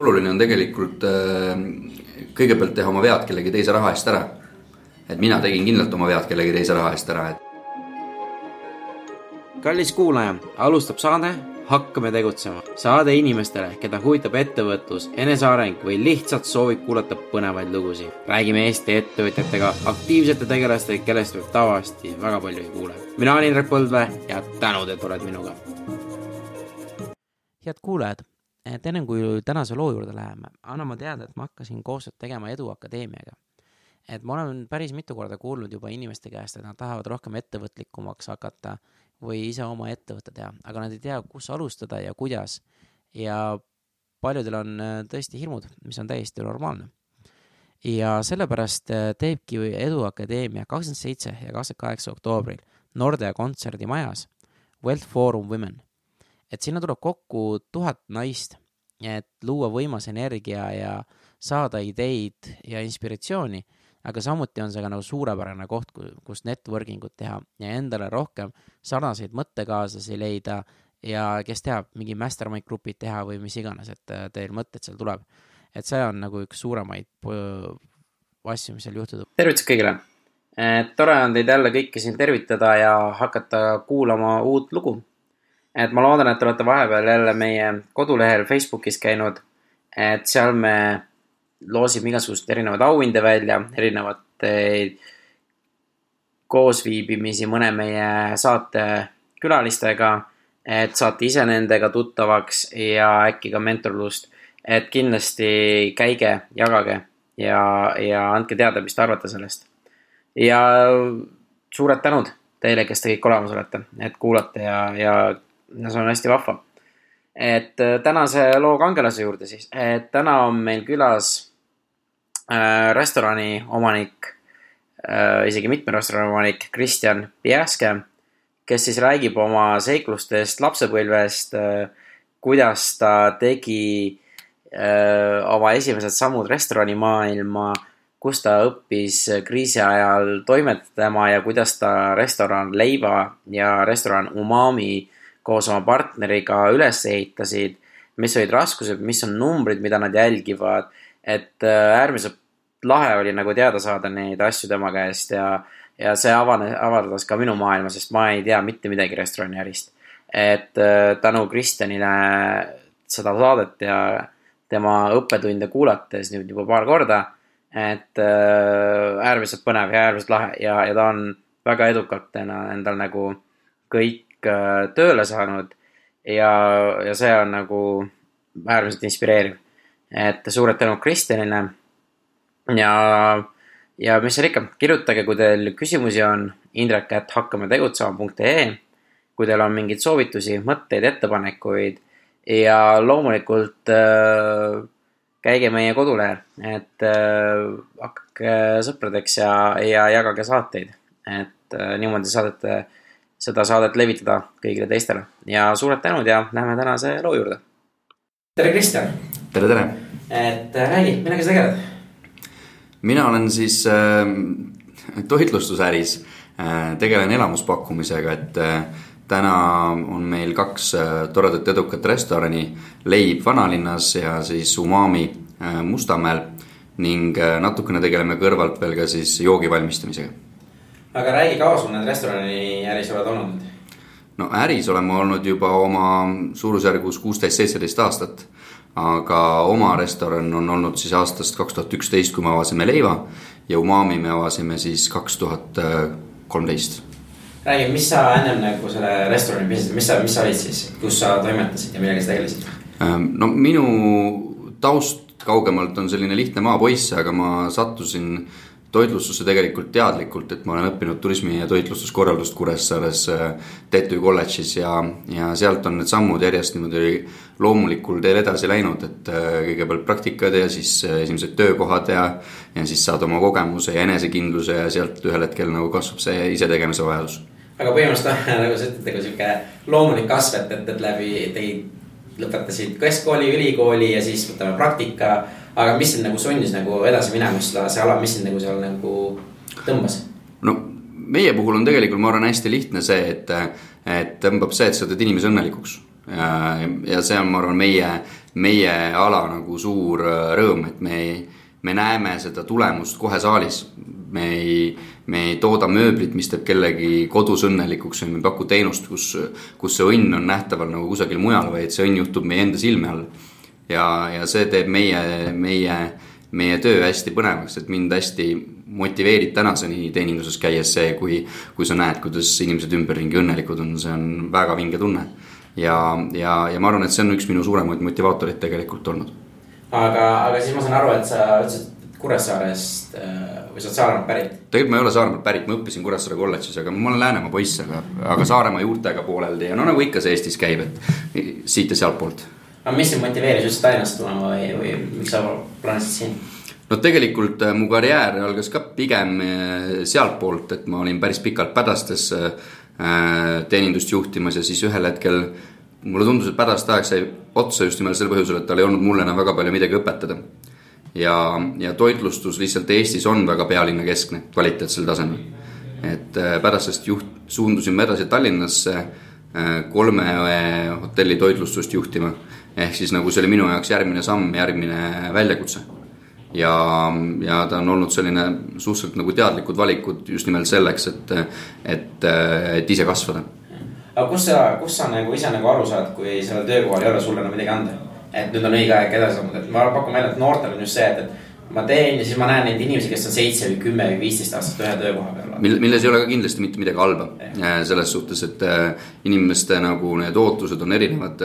Oluline on tegelikult kõigepealt teha oma vead kellegi teise raha eest ära. Et mina tegin kindlalt oma vead kellegi teise raha eest ära. Kallis kuulaja, alustab saade Hakkame tegutsema. Saade inimestele, keda huvitab ettevõtlus, eneseareng või lihtsalt soovib kuulata põnevaid lugusid. Räägime Eesti ettevõtjatega, aktiivsete tegelastega, kellest võib tavaliselt väga palju ei kuule. Mina olen Indrek Põldvee ja tänud, et oled minuga. Head kuulajad, enne kui tänase loo juurde läheme, annan ma teada, et ma hakkasin koostööd tegema Eduakadeemiaga. Et ma olen päris mitu korda kuulnud juba inimeste käest, et nad tahavad rohkem ettevõtlikumaks hakata või ise oma ettevõtte teha, aga nad ei tea, kus alustada ja kuidas. Ja paljudel on tõesti hirmud, mis on täiesti normaalne. Ja sellepärast teebki Eduakadeemia 27 ja 28 oktoobril Nordea kontserdimajas Wealth Forum Women. Et sinna tuleb kokku 1000 naist, et luua võimas energia ja saada ideid ja inspiratsiooni, aga samuti on see ka nagu suurepärane koht, kus networkingut teha ja endale rohkem sarnaseid mõttekaaslasi leida ja kes teab, mingi mastermind grupid teha või mis iganes, et teil mõtted seal tuleb. Et see on nagu üks suuremaid asju, mis seal juhtub. Tervitus kõigile! Tore on teid jälle kõiki siin tervitada ja hakata kuulama uut lugu. Et ma loodan, et olete vahepeal jälle meie kodulehel Facebookis käinud, et seal me loosime igasugust erinevad auhinde välja, erinevat koosviibimisi mõne meie saate külalistega, et saate ise nendega tuttavaks ja äkki ka mentorlust, et kindlasti käige, jagage ja andke teada, mis te arvate sellest. Ja suured tänud teile, kes te kõik olemas olete, et kuulate ja see on hästi vahva. Et tänase loo kangelase juurde siis, et täna on meil külas restorani omanik, isegi mitme restorani omanik Kristjan Piäske, kes siis räägib oma seiklustest lapsepõlvest, kuidas ta tegi oma esimesed sammud restorani maailma, kus ta õppis kriisi ajal toimetama ja kuidas ta restoran Leiva ja restoran Umami koos oma partneriga üles ehitasid, mis olid raskused, mis on numbrid, mida nad jälgivad, et äärmiselt lahe oli nagu teada saada neid asju tema käest ja see avardas ka minu maailma, sest ma ei tea mitte midagi restorani ärist. Et tänu Kristjanile seda saadet ja tema õppetunde kuulates nüüd juba paar korda, et äärmiselt põnev ja äärmiselt lahe ja ta on väga edukalt endal nagu kõik tööle saanud ja see on nagu äärmiselt inspireeriv. Et suured tänu Kristjanile ja mis seal ikka, kirjutage, kui teil küsimusi on indrek@hakkametegutsema.ee, kui teil on mingeid soovitusi, mõtteid, ettepanekuid ja loomulikult käige meie kodulehel, et hakkake sõpradeks ja jagage saateid, et niimoodi saadete seda saadet levitada kõigile teistele. Ja suured tänud ja lähme tänase loo juurde. Tere Kristjan! Tere! Et räägi, millega sa tegeled? Mina olen siis toitlustusäris, tegelen elamuspakkumisega, et täna on meil 2 toredat edukat restorani, Leib Vanalinnas ja siis Umami Mustamäel ning natukene tegeleme kõrvalt veel ka siis joogi valmistamisega. Aga räägi, kaua sul need restorani äris oled olnud? No äris oleme olnud juba oma suurusjärgus 16-17 aastat, aga oma restoran on olnud siis aastast 2011, kui me avasime Leiva ja Umami me avasime siis 2013. Räägi, mis sa ennem nagu selle restorani pisid, mis sa olid siis, kus sa toimetasid ja millega sa tegelesid? No minu taust kaugemalt on selline lihtne maapoiss, aga ma sattusin toitlustusse tegelikult teadlikult, et ma olen õppinud turismi ja toitlustuskorraldust Kuressaares TTÜ kolledžis ja sealt on need sammud järjest niimoodi loomulikul teel edasi läinud, et kõigepealt praktikad ja siis esimesed töökohad ja siis saad oma kogemuse ja enesekindluse ja sealt ühel hetkel nagu kasvab see ise tegemise vajadus. Aga põhimõtteliselt nagu sa ütled, nagu selline loomulik kasv, et läbi teid lõpetasid keskkooli, ülikooli ja siis võtame praktika. Aga mis sind nagu sunnis nagu edasi minemust see ala, mis sind nagu seal nagu tõmbas? No meie puhul on tegelikult, ma arvan, hästi lihtne see, et tõmbab see, et sa teed inimese õnnelikuks. Ja see on, ma arvan, meie meie ala nagu suur rõõm, et me näeme seda tulemust kohe saalis. Me ei tooda mööblit, mis teeb kellegi kodus õnnelikuks, või me paku teenust, kus see õnn on nähtaval nagu kusagil mujal, vaid see õnn juhtub meie enda silme all. Ja see teeb meie töö hästi põnevaks, et mind hästi motiveerib tänaseni teeninduses käies see, kui sa näed, kuidas inimesed ümberringi õnnelikud on, see on väga vinge tunne. Ja ma arvan, et see on üks minu suuremaid motivaatorid tegelikult olnud. Aga siis ma saan aru, et sa ütlesid Kuressaarest või sa oled Saaremaalt pärit? Tegelikult ma ei ole Saaremaalt pärit, ma õppisin Kuressaare kolledžis, aga ma olen Läänemaa poiss, aga Saaremaa juurtega pooleldi ja no nagu ikka see Eestis käib, et siit ja sealt poolt. Aga mis sind motiveeris just Tallinnast tulema või miks sa plaanisid siin? No tegelikult mu karjäär algas ka pigem sealt poolt, et ma olin päris pikalt Pädastes teenindust juhtimas ja siis ühel hetkel mulle tundus, et Pädaste aeg sai otsa just nimelt selle põhjusel, et tal ei olnud mulle enam väga palju midagi õpetada. Ja toitlustus lihtsalt Eestis on väga pealinna keskne kvaliteetsel tasemel. Et Pädastest suundusime edasi Tallinnasse 3 hotelli toitlustust juhtima. Ehk siis nagu see oli minu jaoks järgmine samm, järgmine väljakutse. Ja ta on olnud selline suhteliselt nagu teadlikud valikud just nimelt selleks, et ise kasvada. Aga kus sa nagu ise nagu aru saad, kui selle töökohal ei ole sulle midagi anda? Et nüüd on õige aeg edasi saanud. Ma pakun meile, et noortel on just see, et ma teen ja siis ma näen neid inimesi, kes on 7 või 10 või 15 aastat ühe töökoha peal. Milles ei ole ka kindlasti mitte midagi halba. Selles suhtes, et inimeste nagu need ootused on erinevad.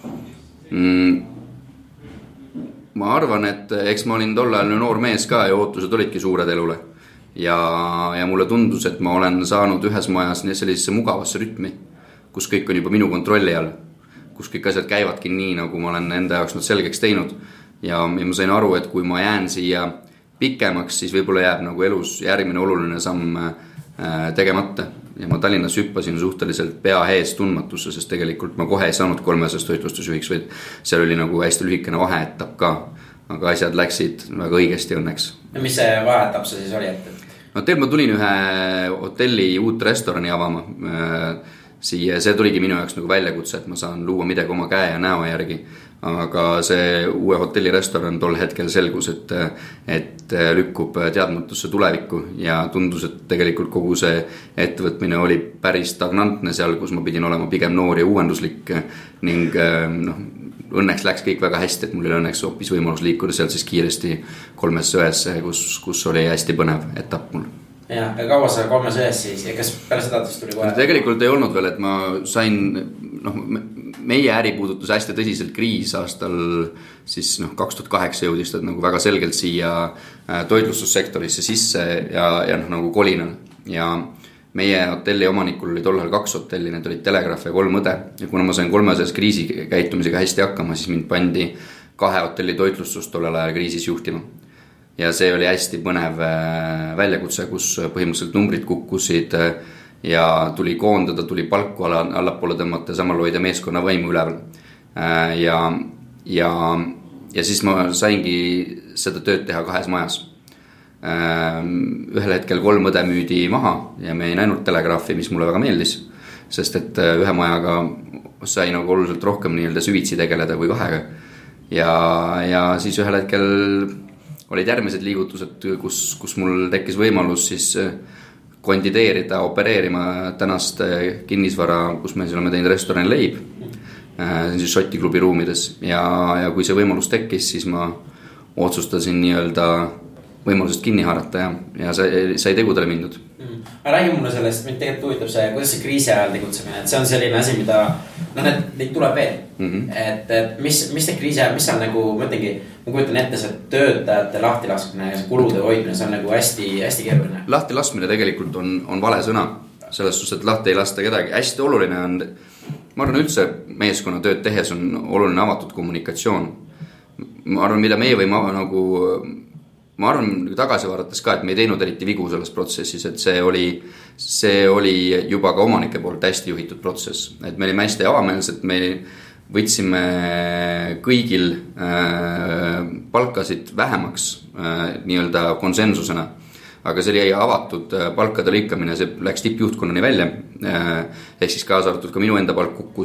Ma arvan, et eks ma olin tol ajal noor mees ka ja ootused olidki suured elule. Ja mulle tundus, et ma olen saanud ühes majas sellisesse mugavasse rütmi, kus kõik on juba minu kontrolli all, kus kõik asjad käivadki nii, nagu ma olen enda jaoks nad selgeks teinud. Ja ma sain aru, et kui ma jään siia pikemaks, siis võib-olla jääb nagu elus järgmine oluline samm tegemata. Ja ma Tallinnas hüppasin suhteliselt pea ees tundmatusse, sest tegelikult ma kohe ei saanud 300 toitlustusjuhiks, vaid seal oli nagu hästi lühikene vaheetapp ka. Aga asjad läksid väga õigesti õnneks. Ja mis see vaheetapp see siis oli? No tegelikult ma tulin ühe hotelli uut restorani avama. See tuligi minu jaoks nagu väljakutse, et ma saan luua midagi oma käe ja näo järgi. Aga see uue hotelli restoran tol hetkel selgus, et lükkub teadmatusse tulevikku ja tundus, et tegelikult kogu see ettevõtmine oli päris stagnantne seal, kus ma pidin olema pigem noor ja uuenduslik ning õnneks läks kõik väga hästi, et mul oli õnneks hoopis võimalus liikuda sealt siis kiiresti 3 söesse, kus oli hästi põnev etapp mul. Ja kaua sa 3 söes siis ja kas pärast seda tuli kohe? Tegelikult ei olnud veel, et ma sain, meie äri puudutus hästi tõsiselt kriis aastal siis 2008 jõudis nagu väga selgelt siia toitlustussektorisse sisse ja nagu kolinal. Ja meie hotelli omanikul oli tollal 2 hotelli, need olid Telegraaf ja 3 õde. Ja kuna ma sain 3 söes kriisi käitumisega hästi hakkama, siis mind pandi 2 hotelli toitlustust tollel ajal kriisis juhtima. Ja see oli hästi põnev väljakutse, kus põhimõtteliselt numbrid kukkusid ja tuli koondada, tuli palku allapoole tõmmata, samal hoida meeskonna võimu üleval. Ja siis ma saingi seda tööd teha 2 majas. Ühel hetkel 3 õde müüdi maha ja me ei näinud Telegraafi, mis mulle väga meeldis, sest et ühe majaga sai nagu oluliselt rohkem süvitsi tegeleda kui 2. Ja siis ühel hetkel olid järgmised liigutused, kus mul tekkis võimalus siis kandideerida, opereerima tänast kinnisvara, kus me oleme teinud restorani Leib, siis Šoti klubi ruumides. Ja kui see võimalus tekkis, siis ma otsustasin võimalusest kinni haarata ja sai tegudele mindud. Aga räägi mulle sellest, mind tegelikult huvitab see, kuidas see kriisi ajal tegutsemine, et see on selline asi, mida neid tuleb veel. Et mis see kriisi ajal, mis on nagu, ma ütlengi, ma kujutan ette see töötajate lahtilaskmine ja see kulude hoidmine, see on nagu hästi, hästi keeruline. Lahtilaskmine tegelikult on vale sõna, selles suhtes, et lahti ei lasta kedagi. Hästi oluline on, ma arvan üldse meeskonna tööd tehes on oluline avatud kommunikatsioon. Ma arvan, mida meie võime nagu ma arvan tagasi vaadates ka, et me ei teinud eriti vigu selles protsessis, et see oli juba ka omanike poolt hästi juhitud protsess. Et me olime hästi avameelsed, me võtsime kõigil palkasid vähemaks nii-öelda konsensusena. Aga see oli avatud palkade lõikamine, see läks tippjuhtkonnani välja. Ehk siis kaasa arvatud ka minu enda palk kukkus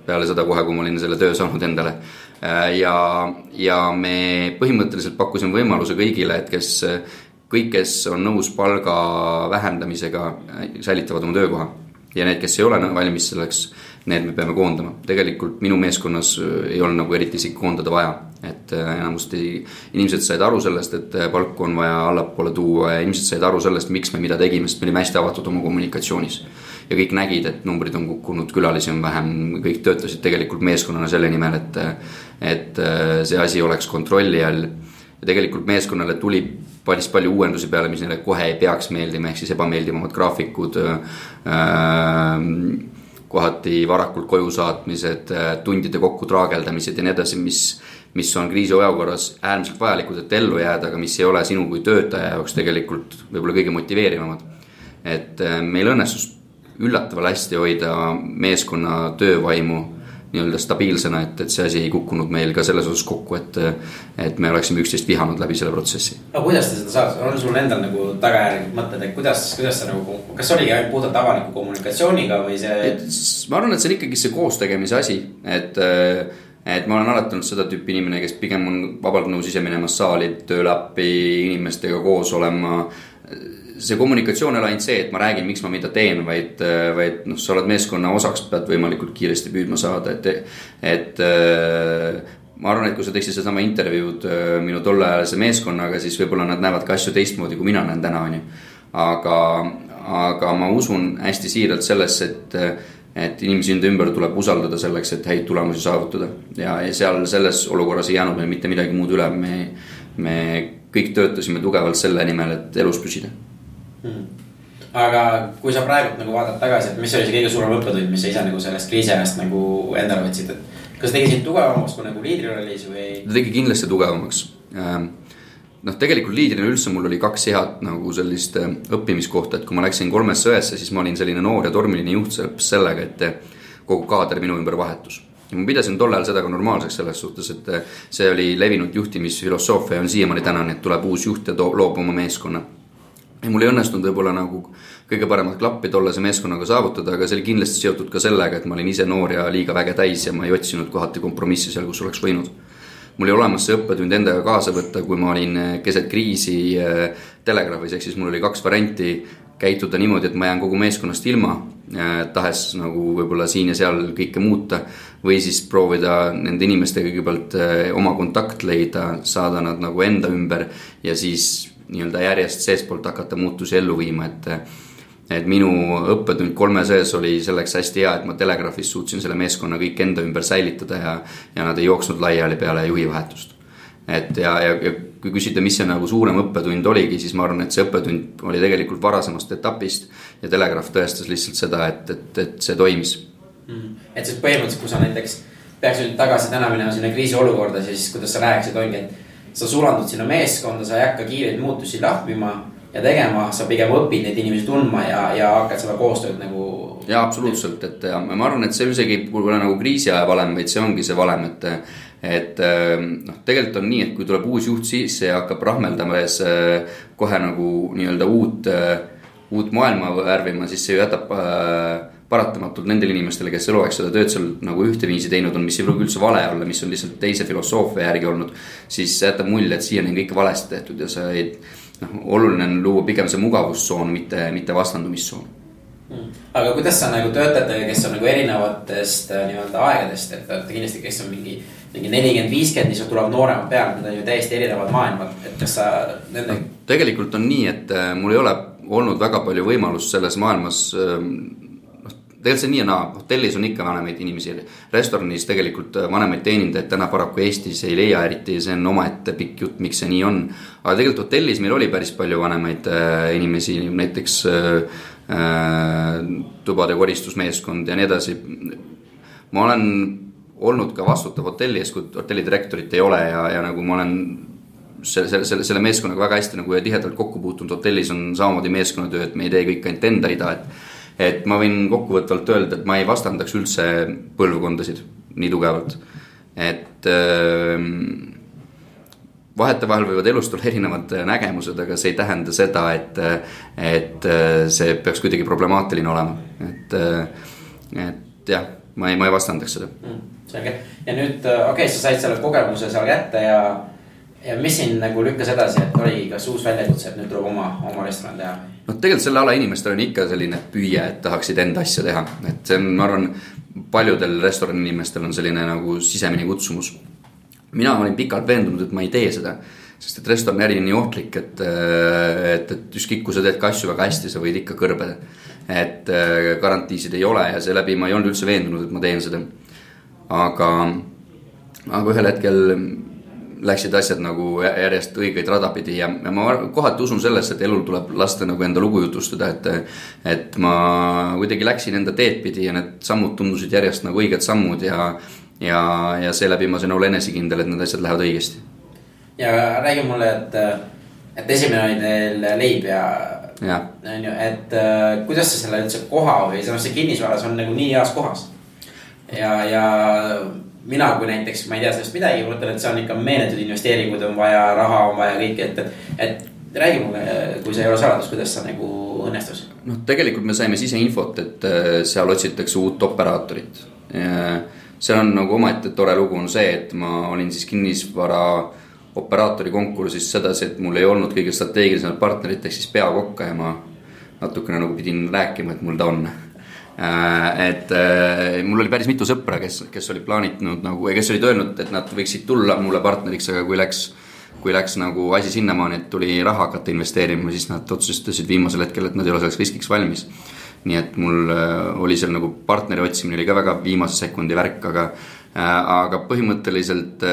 peale seda kohe, kui ma olin selle töö saanud endale. Ja me põhimõtteliselt pakkusime võimaluse kõigile, et kõik, kes on nõus palga vähendamisega, säilitavad oma töökoha. Ja need, kes ei ole valmis selleks, need me peame koondama. Tegelikult minu meeskonnas ei ole nagu eriti isegi koondada vaja. Et enamusti inimesed said aru sellest, et palku on vaja allapoole tuua ja inimesed said aru sellest, miks me mida tegime, sest me olime hästi avatud oma kommunikatsioonis. Ja kõik nägid, et numbrid on kukkunud, külalisi on vähem, kõik töötasid tegelikult meeskonnana selle nimel, et see asi oleks kontrolli all. Ja tegelikult meeskonnale tuli päris palju uuendusi peale, mis neile kohe ei peaks meeldima, ehk siis ebameeldivamad graafikud, kohati varakult koju saatmised, tundide kokku traageldamised ja nii edasi, mis on kriisiolukorras äärmiselt vajalikud, et ellu jääda, aga mis ei ole sinu kui töötaja jaoks tegelikult võib-olla kõige motiveerivamad. Et meil õnnestus üllatavalt hästi hoida meeskonna töövaimu nii-öelda stabiilsena, et see asi ei kukkunud meil ka selles osas kokku, et me oleksime üksteist vihanud läbi selle protsessi. No kuidas te seda saad? On sul endal nagu tagajärgid mõtted, et kuidas sa nagu, kas oligi ainult puhtalt avaliku kommunikatsiooniga või see? Ma arvan, et see on ikkagi see koostegemise asi, et ma olen alati olnud seda tüüpi inimene, kes pigem on vabalt nõus ise minema saali, tööle appi, inimestega koos olema. See kommunikatsioon ei ole ainult see, et ma räägin, miks ma mida teen, vaid sa oled meeskonna osaks, pead võimalikult kiiresti püüdma saada, et ma arvan, et kui sa teeksid sama intervjuud minu tolleajalise meeskonnaga, siis võib-olla nad näevad ka asju teistmoodi, kui mina näen täna, aga ma usun hästi siiralt sellesse, et inimesi ümber tuleb usaldada selleks, et häid tulemusi saavutada ja seal selles olukorras ei jäänud meil mitte midagi muud üle, me kõik töötasime tugevalt selle nimel, et elus püsida. Aga kui sa praegult nagu vaatad tagasi, et mis oli see kõige suurem õppetund, mis sa ise nagu sellest kriisiajast nagu endale võtsid, et kas tegi sind tugevamaks kui nagu liidrirollis või? Ta tegi kindlasti tugevamaks. Tegelikult liidrina üldse mul oli 2 head nagu sellist õppimiskohta, et kui ma läksin 3 sõesse, siis ma olin selline noor ja tormiline juht sellega, et kogu kaader minu ümber vahetus. Ja ma pidasin tol ajal seda ka normaalseks selles suhtes, et see oli levinud juhtimisfilosoofia on siiamaani tänane, et tuleb uus juht ja loob oma meeskonna. Ja mul ei õnnestunud võib-olla nagu kõige paremat klappi tollase meeskonnaga saavutada, aga see oli kindlasti seotud ka sellega, et ma olin ise noor ja liiga väge täis ja ma ei otsinud kohati kompromissi seal, kus oleks võinud. Mul ei olemas see õppetund endaga kaasa võtta, kui ma olin keset kriisi Telegraafis, ehk siis mul oli 2 varianti käituda niimoodi, et ma jään kogu meeskonnast ilma, tahes nagu võib-olla siin ja seal kõike muuta, või siis proovida nende inimestega kõigepealt oma kontakt leida, saada nad nagu enda ümber ja siis nii-öelda järjest seespoolt hakata muutusi ellu viima, et minu õppetund 3 sees oli selleks hästi hea, et ma Telegraafis suutsin selle meeskonna kõik enda ümber säilitada ja nad ei jooksnud laiali peale juhivahetust. Ja kui küsida, mis see nagu suurem õppetund oligi, siis ma arvan, et see õppetund oli tegelikult varasemast etapist ja Telegraaf tõestas lihtsalt seda, et see toimis. Et siis põhimõtteliselt, kui sa näiteks peaks nüüd tagasi täna minema sinna kriisi olukorda, siis kuidas sa rääkisid, ongi, et sa sulandud sinna meeskonda, sa ei hakka kiireid muutusi lahmima ja tegema, sa pigem õpid neid inimesi tundma ja hakkad seda koostööd nagu... Ja absoluutselt, et ma arvan, et see isegi pole nagu kriisiaja valem, vaid see ongi see valem, et tegelikult on nii, et kui tuleb uus juht sisse ja hakkab rahmeldamas kohe nagu nii-öelda uut maailma värvima, siis see ju jätab paratamatult nendele inimestele, kes eluaeg seda tööd seal nagu ühteviisi teinud on, mis ei pruugi üldse vale olla, mis on lihtsalt teise filosoofia järgi olnud, siis jätab mulje, et siiani on kõik valesti tehtud ja oluline on luua pigem see mugavustsoon, mitte vastandumistsoon. Aga kuidas sa nagu töötajatega, kes on nagu erinevatest nii-öelda aegadest, et kindlasti, kes on mingi 40-50, siis tuleb noorema peale, need on ju täiesti erinevad maailmad, et kas sa nende... Tegelikult on nii, et mul ei ole olnud väga palju võimalust selles maailmas tegelikult see nii ja naa, hotellis on ikka vanemaid inimesi, restoranis tegelikult vanemaid teenindajaid täna paraku Eestis ei leia eriti, see on omaette pikk jutt, miks see nii on. Aga tegelikult hotellis meil oli päris palju vanemaid inimesi, näiteks tubade koristusmeeskond ja nii edasi. Ma olen olnud ka vastutav hotelli ees, kui hotellidirektorit ei ole ja nagu ma olen selle meeskonnaga väga hästi nagu tihedalt kokku puutunud, hotellis on samamoodi meeskonnatöö, et me ei tee kõik ainult enda rida, et ma võin kokkuvõtvalt öelda, et ma ei vastandaks üldse põlvkondasid nii tugevalt, et vahetevahel võivad elust olla erinevad nägemused, aga see ei tähenda seda, et see peaks kuidagi problemaatiline olema, et jah, ma ei vastandaks seda. Selge. Ja nüüd, sa said selle kogemuse seal kätte ja mis siin nagu lükkas edasi, et oli kas uus väljakutse, et nüüd tuleb oma restoran teha? No tegelikult selle ala inimestel on ikka selline püüe, et tahaksid enda asja teha. Et see on, ma arvan, paljudel restorani inimestel on selline nagu sisemine kutsumus. Mina olin pikalt veendunud, et ma ei tee seda, sest et restoran äri on nii ohtlik, et ükskõik, kui sa teed ka asju väga hästi, sa võid ikka kõrbeda. Et garantiisid ei ole ja seeläbi ma ei olnud üldse veendunud, et ma teen seda. Aga ühel hetkel läksid asjad nagu järjest õigeid radapidi ja ma kohati usun sellesse, et elul tuleb lasta nagu enda lugu jutustada, et ma kuidagi läksin enda teed pidi ja need sammud tundusid järjest nagu õiged sammud ja seeläbi ma sain olla enesekindel, et need asjad lähevad õigesti. Ja räägi mulle, et esimene oli teil leib ja. Et kuidas sa selle üldse koha või see kinnisvaras on nagu nii heas kohas ja mina kui näiteks, ma ei tea sellest midagi, mõtlen, et see on ikka meenetud investeeringud, on vaja raha, on vaja kõik, et räägi mulle, kui see ei ole saladus, kuidas sa nagu õnnestus? No tegelikult me saime siseinfot, et seal otsitakse uut operaatorit. See on nagu omaette tore lugu on see, et ma olin siis kinnisvara operaatori konkursis sedasi, et mul ei olnud kõige strateegilisemad partnerid, ehk siis peakokka ja ma natukene nagu pidin rääkima, et mul ta on. Et mul oli päris mitu sõpra, kes oli plaanitnud nagu, kes olid öelnud, et nad võiksid tulla mulle partneriks, aga kui läks nagu asi sinnamaani, et tuli raha hakata investeerima, siis nad otsustasid viimasel hetkel, et nad ei ole selleks riskiks valmis. Nii et mul oli seal nagu partneri otsimine oli ka väga viimase sekundi värk, aga põhimõtteliselt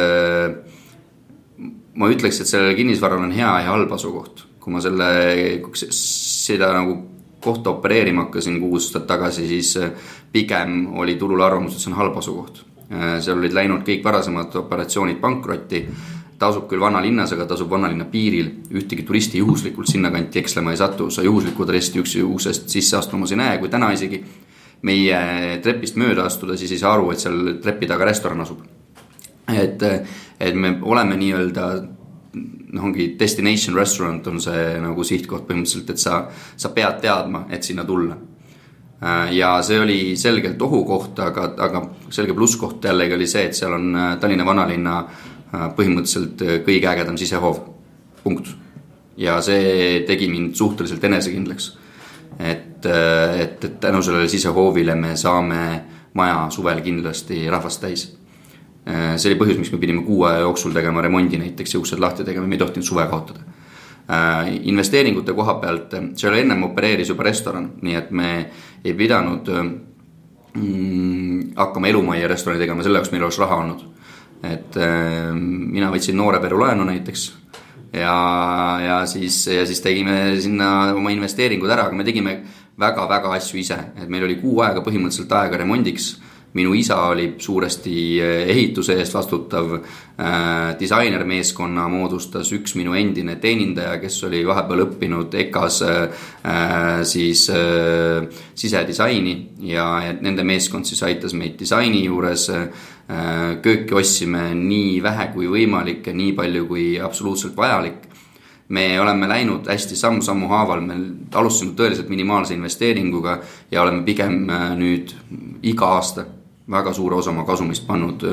ma ütleks, et sellele kinnisvaral on hea ja halb asukoht. Kui ma seda nagu kohta opereerima hakkasin 6 aastat tagasi, siis pigem oli turul arvamus, et see on halb asukoht. Seal olid läinud kõik varasemad operatsioonid pankrotti, tasub küll vanalinnas, aga tasub vanalinna piiril, ühtegi turisti juhuslikult sinna kanti ekslema ei satu, sa juhusliku turisti üksi uksest sisse astumas ei näe, kui täna isegi meie trepist mööda astuda, siis ei saa aru, et seal trepi taga restoran asub. Et me oleme nii-öelda ongi destination restaurant on see nagu sihtkoht põhimõtteliselt, et sa pead teadma, et sinna tulla. Ja see oli selgelt ohukoht, aga selge plusskoht jällegi oli see, et seal on Tallinna vanalinna põhimõtteliselt kõige ägedam sisehoov. Punkt. Ja see tegi mind suhteliselt enesekindlaks. Et tänu sellele sisehoovile me saame maja suvel kindlasti rahvast täis. See oli põhjus, miks me pidime 6 aja jooksul tegema remondi näiteks ja uksed lahti tegema, me ei tohtinud suve kaotada. Investeeringute koha pealt, seal ennem opereeris juba restoran, nii et me ei pidanud hakkama elumaja restorani tegema, selle jaoks meil oleks raha olnud. Et mina võtsin noore peru laenu näiteks ja siis tegime sinna oma investeeringud ära, aga me tegime väga-väga asju ise, et meil oli 6 aega põhimõtteliselt aega remondiks. Minu isa oli suuresti ehituse eest vastutav, disainermeeskonna moodustas üks minu endine teenindaja, kes oli vahepeal õppinud EKAs siis sisedisaini ja nende meeskond siis aitas meid disaini juures. Kööki ossime nii vähe kui võimalik ja nii palju kui absoluutselt vajalik. Me oleme läinud hästi sammu haaval, me alustasime tõeliselt minimaalse investeeringuga ja oleme pigem nüüd iga aasta väga suure osa oma kasumist pannud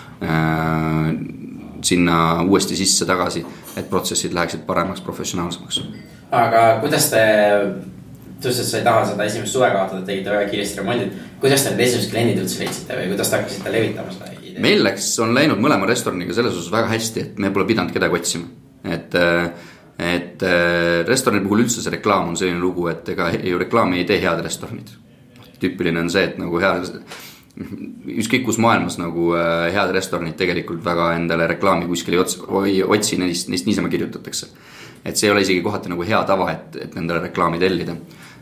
sinna uuesti sisse tagasi, et protsessid läheksid paremaks, professionaalsemaks. Aga kuidas te sa ei taha seda esimest suve kaotada, tegite väga kiiresti remondid, kuidas te need esimesed kliendid üldse leidsite või kuidas te hakkasite levitama seda ideed? Meil on läinud mõlema restoraniga selles osas väga hästi, et me pole pidanud kedagi otsima, et restorani puhul üldse see reklaam on selline lugu, et ega ju reklaami ei tee head restoranid. Tüüpiline on see, et nagu ükskõik kus maailmas nagu head restoranid tegelikult väga endale reklaami kuskil ei otsi, neist niisama kirjutatakse. Et see ei ole isegi kohati nagu hea tava, et endale reklaami tellida.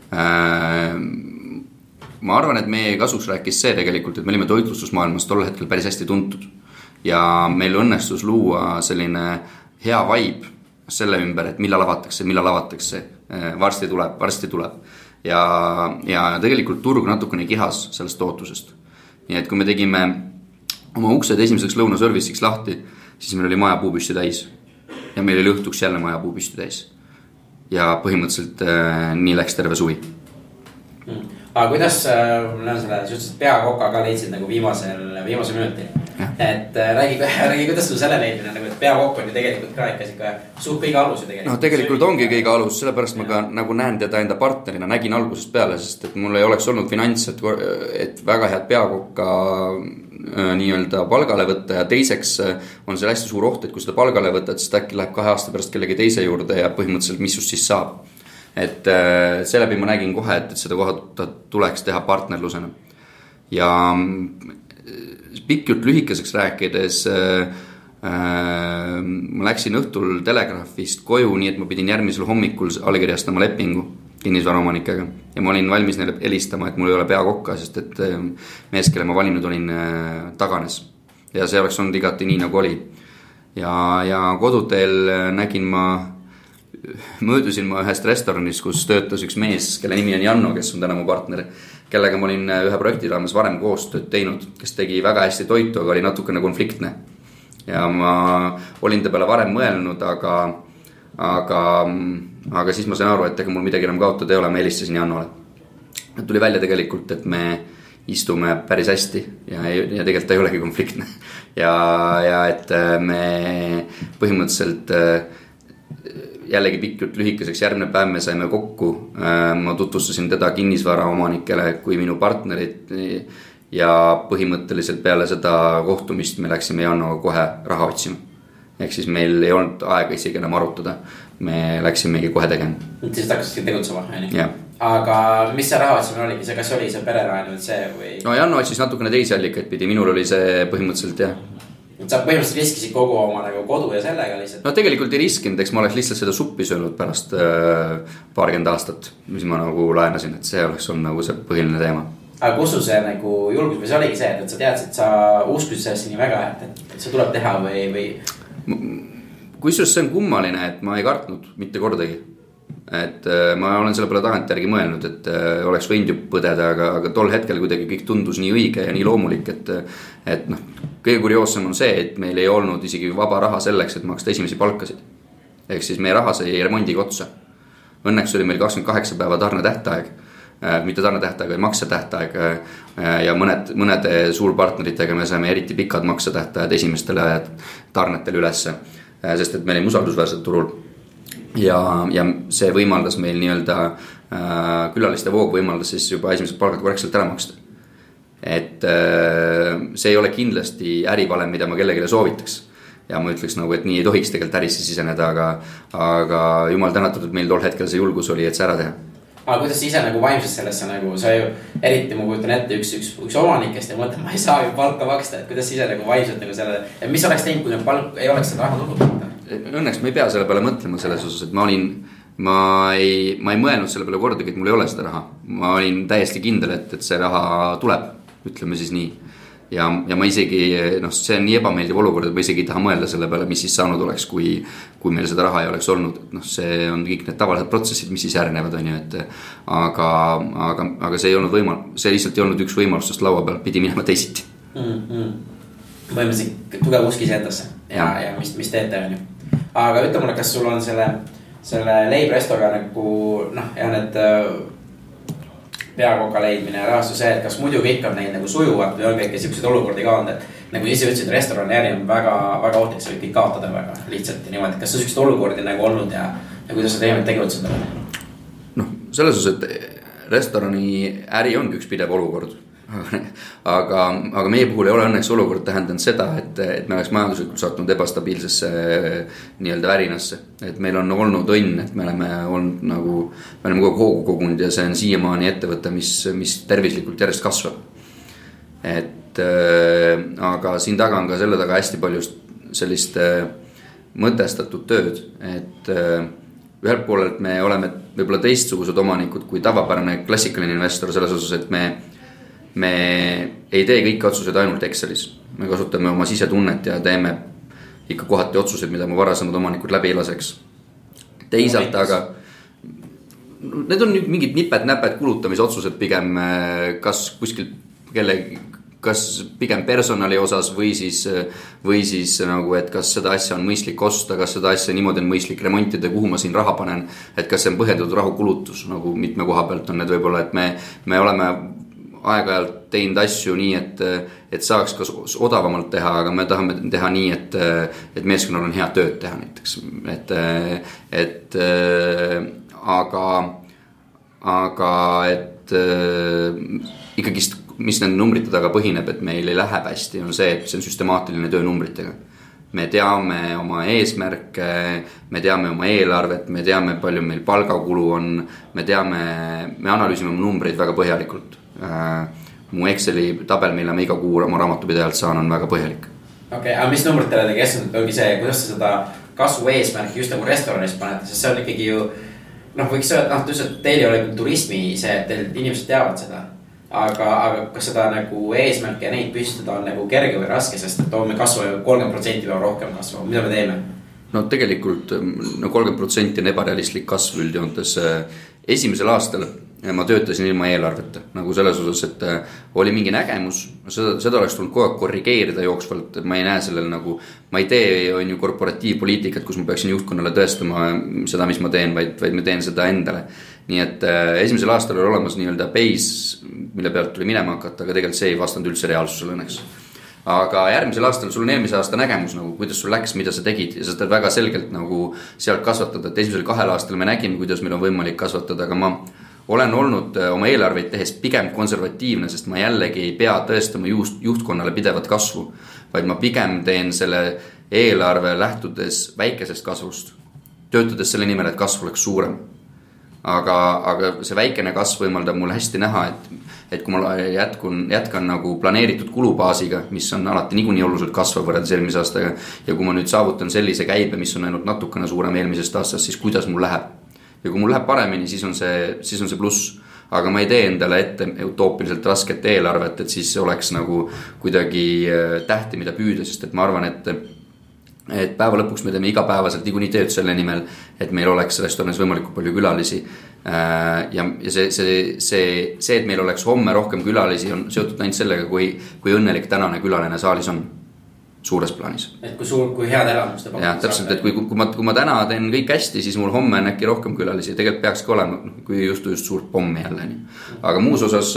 Ma arvan, et meie kasuks rääkis see tegelikult, et me olime toitlustusmaailmas tol hetkel päris hästi tuntud ja meil õnnestus luua selline hea vibe selle ümber, et millal avatakse, varsti tuleb ja tegelikult turg natukene kihas sellest ootusest. Nii et kui me tegime oma uksed esimeseks lõunaservisiks lahti, siis meil oli maja puupüsti täis ja meil oli õhtuks jälle maja puupüsti täis ja põhimõtteliselt nii läks terve suvi. aga kuidas, mul on selle suhteliselt peakoka ka leidsid nagu viimasel minutil. Et räägi, kuidas sul selle leidmine nagu, et peakokk on ju tegelikult ka ikka siuke suht kõige alus ju tegelikult. No tegelikult ongi kõige alus, sellepärast ma ka nagu näen teda enda partnerina, nägin algusest peale, sest et mul ei oleks olnud finants, et väga head peakokka nii-öelda palgale võtta ja teiseks on see hästi suur oht, et kui seda palgale võtad, siis äkki läheb 2 aasta pärast kellegi teise juurde ja põhimõtteliselt mis just siis saab. Et seeläbi ma nägin kohe, et seda kohta tuleks teha partnerlusena. Ja pikk jutt lühikeseks rääkides ma läksin õhtul Telegraafist koju, nii et ma pidin järgmisel hommikul allkirjastama lepingu kinnisvaraomanikega ja ma olin valmis neile helistama, et mul ei ole peakokka, sest et mees, kelle ma valinud olin, taganes ja see oleks olnud igati nii nagu oli ja koduteel möödusin ma ühest restoranis, kus töötas üks mees, kelle nimi on Janno, kes on täna mu partner, kellega ma olin ühe projekti raames varem koostööd teinud, kes tegi väga hästi toitu, aga oli natukene konfliktne ja ma olin ta peale varem mõelnud, aga siis ma sain aru, et ega mul midagi enam kaotada ei ole, ma helistasin Jannole. Tuli välja tegelikult, et me istume päris hästi ja tegelikult ta ei olegi konfliktne ja et me põhimõtteliselt jällegi pikk jutt lühikeseks, järgmine päev me saime kokku, ma tutvustasin teda kinnisvaraomanikele kui minu partnerit ja põhimõtteliselt peale seda kohtumist me läksime Jannoga kohe raha otsima. Ehk siis meil ei olnud aega isegi enam arutada, me läksimegi kohe tegema. Siis hakkasid tegutsema, jah. Aga mis see raha otsimine oligi, kas oli see pererahan või see või? No Janno otsis natukene teisi allikaid pidi, minul oli see põhimõtteliselt jah. Sa põhimõtteliselt riskisid kogu oma nagu kodu ja sellega lihtsalt? No tegelikult ei riskinud, eks ma oleks lihtsalt seda suppi söönud pärast paarkümmend aastat, mis ma nagu laenasin, et see oleks olnud nagu see põhiline teema. Aga kus sul see nagu julgus või see oligi see, et sa teadsid, et sa uskusid sellest nii väga, et see tuleb teha või? Kusjuures see on kummaline, et ma ei kartnud mitte kordagi. Et ma olen selle peale tagantjärgi mõelnud, et oleks võinud ju põdeda, aga tol hetkel kuidagi kõik tundus nii õige ja nii loomulik, et noh, kõige kurioossem on see, et meil ei olnud isegi vaba raha selleks, et maksta esimesi palkasid. Ehk siis meie raha sai remondiga otsa. Õnneks oli meil 28 päeva tarnetähtaeg, mitte tarnetähtaeg, vaid maksetähtaeg ja mõnede suurpartneritega me saime eriti pikad maksetähtajad esimestele tarnetele ülesse, sest et me olime usaldusväärsed turul. Ja see võimaldas meil nii-öelda külaliste voog võimaldas siis juba esimesed palgad korrektselt ära maksta. Et see ei ole kindlasti ärivalem, mida ma kellegile soovitaks. Ja ma ütleks nagu, et nii ei tohiks tegelikult ärisse siseneda, aga jumal tänatud, et meil tol hetkel see julgus oli, et see ära teha. Aga kuidas sa ise nagu vaimsed sellesse nagu, sa ju eriti ma kujutan ette üks omanikest ja mõtlen, ma ei saa ju palka maksta, et kuidas sa ise nagu vaimsed nagu selle, et mis oleks teinud, kui palk ei oleks seda raha tulnud? Õnneks ma ei pea selle peale mõtlema selles osas, et ma ei mõelnud selle peale kordagi, et mul ei ole seda raha. Ma olin täiesti kindel, et see raha tuleb, ütleme siis nii. Ja ma isegi, see on nii ebameeldiv olukord, et ma isegi ei taha mõelda selle peale, mis siis saanud oleks, kui meil seda raha ei oleks olnud. See on kõik need tavalised protsessid, mis siis järgnevad, on ju, aga see ei olnud see lihtsalt ei olnud üks võimalus, sest laua peal pidi minema teisiti. Põhimõtteliselt tugev uskis endasse ja mis teete, on ju. Aga ütle mulle, kas sul on selle leibrestoga nagu, ja need peakoka leidmine ja rahastus see, et kas muidu kõik on neid nagu sujuvad või on kõik sellised olukordi ka olnud, et nagu ise ütlesid, restorani äri on väga, väga ohtlik, sa võid kõik kaotada väga lihtsalt ja niimoodi, kas on sellised olukordi nagu olnud ja kuidas sa teemad tegutsenud? Selles osas, et restorani äri ongi üks pidev olukord. aga meie puhul ei ole õnneks olukord tähendanud seda, et me oleks majanduslikult sattunud ebastabiilsesse nii-öelda värinasse, et meil on olnud õnn, et me oleme kogu hoogu kogunud ja see on siiamaani ettevõte, mis tervislikult järjest kasvab. Aga siin taga on ka selle taga hästi palju sellist mõtestatud tööd, et ühelt poolelt me oleme võib-olla teistsugused omanikud kui tavapärane klassikaline investor selles osas, et me ei tee kõiki otsuseid ainult Excelis. Me kasutame oma sisetunnet ja teeme ikka kohati otsuseid, mida mu varasemad omanikud läbi ei laseks. Teisalt aga need on nüüd mingid nipet-näpet kulutamisotsused pigem kas kuskil kellegi kas pigem personali osas või siis nagu, et kas seda asja on mõistlik osta, kas seda asja niimoodi on mõistlik remontida, kuhu ma siin raha panen, et kas see on põhjendatud rahukulutus, nagu mitme koha pealt on need võib-olla, et me oleme aeg-ajalt teinud asju nii, et saaks kas odavamalt teha, aga me tahame teha nii, et meeskonnal on hea tööd teha näiteks, aga ikkagist, mis nende numbrite taga põhineb, et meil ei lähe hästi, on see, et see on süstemaatiline töö numbritega. Me teame oma eesmärke, me teame oma eelarvet, me teame, palju meil palgakulu on, me analüüsime oma numbreid väga põhjalikult. Mu Exceli tabel, mille ma iga kuu oma raamatupidajalt saan, on väga põhjalik. Okei, aga mis numbritele te keskendute, ongi see, kuidas te seda kasvu eesmärki just nagu restoranis panete, sest see on ikkagi ju võiks öelda, teil ei ole turismi see, et teil inimesed teavad seda, aga kas seda nagu eesmärke ja neid püstada on nagu kerge või raske, sest et toome kasvu 30% või rohkem kasvu, mida me teeme? No tegelikult 30% on ebarealistlik kasv üldjoontes. Esimesel aastal ma töötasin ilma eelarveta, nagu selles osas, et oli mingi nägemus, seda oleks tulnud kogu aeg korrigeerida jooksvalt, ma ei näe sellel nagu, ma ei tee on ju korporatiivpoliitikat, kus ma peaksin juhtkonnale tõestama seda, mis ma teen, vaid ma teen seda endale. Nii et esimesel aastal oli olemas nii-öelda base, mille pealt tuli minema hakata, aga tegelikult see ei vastanud üldse reaalsusele õnneks. Aga järgmisel aastal sul on eelmise aasta nägemus, nagu, kuidas sul läks, mida sa tegid ja seda väga selgelt nagu sealt kasvatada, et esimesel 2 aastal me nägime, kuidas meil on võimalik kasvatada, aga ma olen olnud oma eelarveid tehes pigem konservatiivne, sest ma jällegi ei pea tõestama juhtkonnale pidevat kasvu, vaid ma pigem teen selle eelarve lähtudes väikesest kasvust, töötades selle nimel, et kasv oleks suurem. Aga see väikene kasv võimaldab mul hästi näha, et kui ma jätkan nagu planeeritud kulubaasiga, mis on alati niikuinii oluliselt kasvav võrreldes eelmise aastaga, ja kui ma nüüd saavutan sellise käibe, mis on ainult natukene suurem eelmisest aastast, siis kuidas mul läheb? Ja kui mul läheb paremini, siis on see pluss, aga ma ei tee endale ette utoopiliselt rasket eelarvet, et siis oleks nagu kuidagi tähti, mida püüda, sest et ma arvan, et päeva lõpuks me teeme igapäevaselt niikuinii tööd selle nimel, et meil oleks restoranis võimalikult palju külalisi. Ja see, et meil oleks homme rohkem külalisi, on seotud ainult sellega, kui õnnelik tänane külaline saalis on. Suures plaanis. Et kui head elamust ja täpselt, et kui ma täna teen kõik hästi, siis mul homme on äkki rohkem külalisi. Tegelikult peakski olema, kui just suurt pommi jälle. Aga muus osas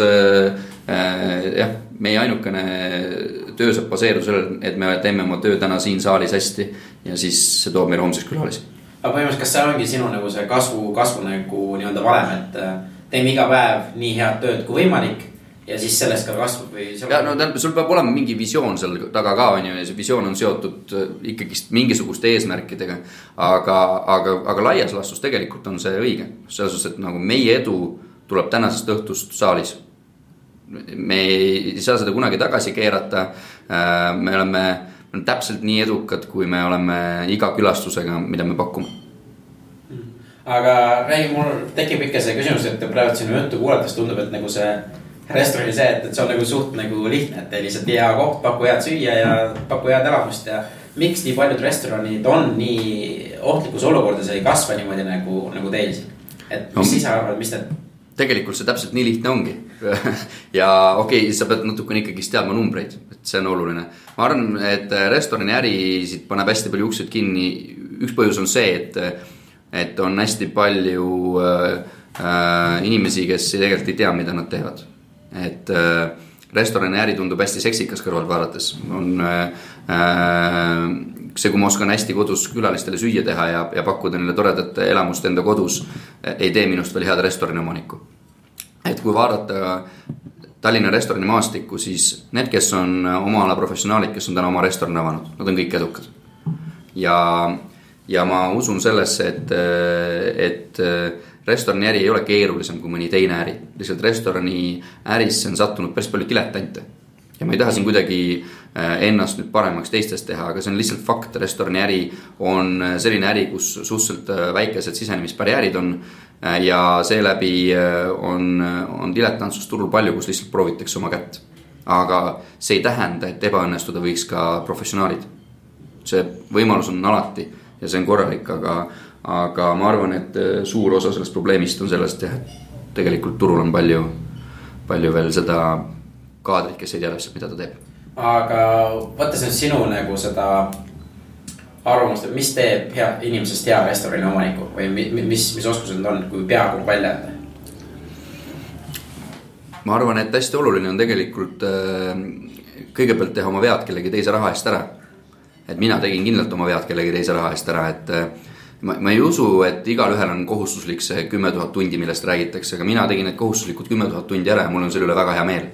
meie ainukene töö saab baseeru sellel, et me teeme oma töö täna siin saalis hästi ja siis see toob meil homseks külalisi. Aga põhimõtteliselt, kas see ongi sinu nagu see kasvu nagu nii-öelda valem, et teeme iga päev nii head tööd kui võimalik ja siis sellest ka kasvab või... Ja, no, sul peab olema mingi visioon seal taga ka, ja see visioon on seotud ikkagist mingisuguste eesmärkidega, aga laias laastus tegelikult on see õige. Selles osas, et nagu meie edu tuleb tänasest õhtust saalis. Me ei saa seda kunagi tagasi keerata, me oleme täpselt nii edukad, kui me oleme iga külastusega, mida me pakume. Aga räägi, mul tekib ikka see küsimus, et praegu sinu juttu kuulates tundub, et nagu see restorani see, et see on nagu suht nagu lihtne, et lihtsalt hea koht, paku head süüa ja paku head elamust ja miks nii paljud restoranid on nii ohtlikus olukordas ei kasva niimoodi nagu teil siin? Et mis siis arvad, mis need? Tegelikult see täpselt nii lihtne ongi ja okei, sa pead natukene ikkagist teadma numbreid, et see on oluline. Ma arvan, et restorani ärisid paneb hästi palju uksed kinni. Üks põhjus on see, et on hästi palju inimesi, kes tegelikult ei tea, mida nad teevad. Et restorani äri tundub hästi seksikas kõrvalt vaadates on see, kui ma oskan hästi kodus külalistele süüa teha ja pakkuda neile toredat elamust enda kodus, ei tee minust veel head restorani omanikku. Et kui vaadata Tallinna restorani maastikku, siis need, kes on oma ala professionaalid, kes on täna oma restorani avanud, nad on kõik edukad. Ja ma usun sellesse, et restorani äri ei ole keerulisem kui mõni teine äri. Lihtsalt restorani ärisse on sattunud päris palju diletante. Ja ma ei taha siin kuidagi ennast nüüd paremaks teistest teha, aga see on lihtsalt fakt. Restorani äri on selline äri, kus suhteliselt väikesed sisenemisbarjäärid on ja seeläbi on diletantsust turul palju, kus lihtsalt proovitakse oma kätt. Aga see ei tähenda, et ebaõnnestuda võiks ka professionaalid. See võimalus on alati ja see on korralik, aga ma arvan, et suur osa sellest probleemist on sellest, et tegelikult turul on palju veel seda kaadrid, kes ei tea täpselt, mida ta teeb. Aga võttes nüüd sinu nagu seda arvamust, et mis teeb inimesest hea restorani omaniku või mis oskused need on, kui peaaegu välja anda? Ma arvan, et hästi oluline on tegelikult kõigepealt teha oma vead kellegi teise raha eest ära. Et mina tegin kindlalt oma vead kellegi teise raha eest ära, et ma ei usu, et igal ühel on kohustuslik see 10 000 tundi, millest räägitakse, aga mina tegin need kohustuslikud 10 000 tundi ära ja mul on selle üle väga hea meel.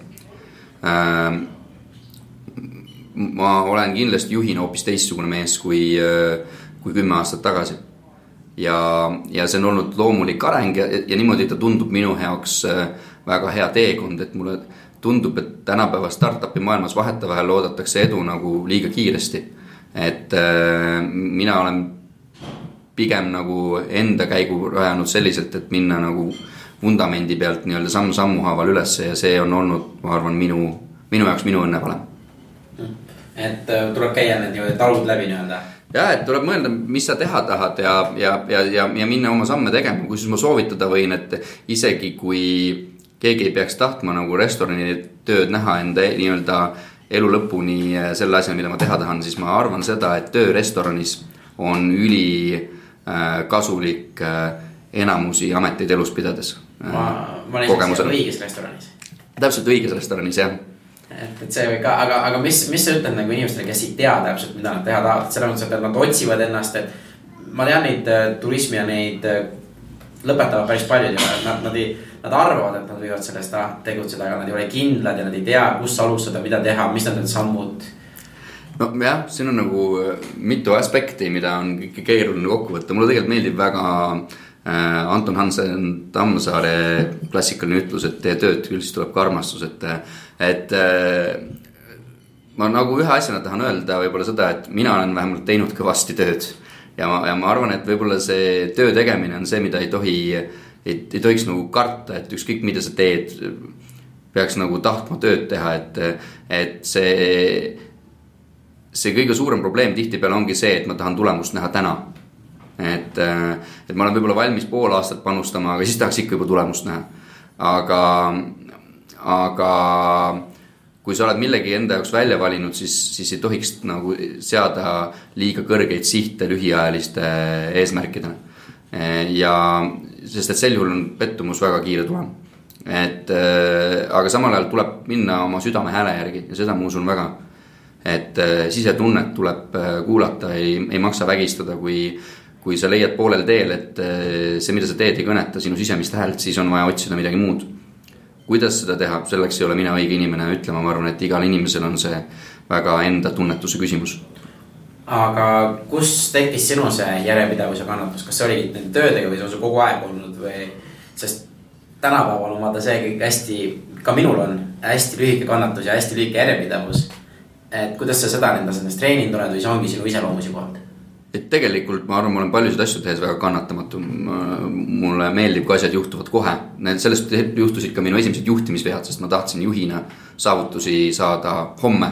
Ma olen kindlasti juhina hoopis teistsugune mees kui 10 aastat tagasi. Ja see on olnud loomulik areng ja niimoodi ta tundub minu heaks väga hea teekond, et mulle tundub, et tänapäeva startupi maailmas vahetevahel loodatakse edu nagu liiga kiiresti. Et mina olen pigem nagu enda käigu rajanud selliselt, et minna nagu vundamendi pealt nii-öelda sammu haaval ülesse ja see on olnud, ma arvan, minu jaoks minu õnnevalem. Et tuleb käia need niimoodi talud läbi nii-öelda? Ja, et tuleb mõelda, mis sa teha tahad ja minna oma samme tegema, kui siis ma soovitada võin, et isegi kui keegi ei peaks tahtma nagu restorani tööd näha enda nii-öelda elu lõpuni selle asja, mida ma teha tahan, siis ma arvan seda, et töö restoranis on üli kasulik enamusi ameteid elus pidades. Ma olen õiges restoranis. Täpselt õiges restoranis, jah. Et see või ka, aga mis sa ütled nagu inimestele, kes ei tea täpselt, mida nad teha tahavad? Selle mõttes, et nad otsivad ennast, et ma tean neid turismi ja neid lõpetavad päris paljud ja nad arvavad, et nad võivad sellest tegutseda, aga nad ei ole kindlad ja nad ei tea, kus alustada, mida teha, mis nad need sammud. No jah, siin on nagu mitu aspekti, mida on keeruline kokku võtta. Mulle tegelikult meeldib väga Anton Hansen Tammsaare klassikaline ütlus, et tee tööd, küll siis tuleb ka armastus, et ma nagu ühe asjana tahan öelda võib-olla seda, et mina olen vähemalt teinud kõvasti tööd ja ma arvan, et võib-olla see töö tegemine on see, mida ei tohiks nagu karta, et ükskõik mida sa teed, peaks nagu tahtma tööd teha, et see kõige suurem probleem tihtipeale ongi see, et ma tahan tulemust näha täna. Et ma olen võib-olla valmis pool aastat panustama, aga siis tahaks ikka juba tulemust näha. Aga kui sa oled millegi enda jaoks välja valinud, siis ei tohiks nagu seada liiga kõrgeid sihte lühiajaliste eesmärkidena. Sest et sel juhul on pettumus väga kiire tulema. Aga samal ajal tuleb minna oma südame hääle järgi ja seda ma usun väga. Et sisetunnet tuleb kuulata, ei maksa vägistada, kui sa leiad poolel teel, et see, mida sa teed, ei kõneta sinu sisemist häält, siis on vaja otsida midagi muud. Kuidas seda teha, selleks ei ole mina õige inimene ütlema, ma arvan, et igal inimesel on see väga enda tunnetuse küsimus. Aga kus tekkis sinu see järjepidevus ja kannatus? Kas see oli nende töödega või see on su kogu aeg olnud või? Sest tänapäeval on vaata see kõik hästi, ka minul on hästi lühike kannatus ja hästi lühike järjepidevus. Et kuidas sa seda nendest treeninud oled või see ongi sinu iseloomusi kohalt? Et tegelikult ma arvan, ma olen paljusid asju tehes väga kannatamatu. Mulle meeldib, kui asjad juhtuvad kohe. Sellest juhtusid ka minu esimesed juhtimisvead, sest ma tahtsin juhina saavutusi saada homme.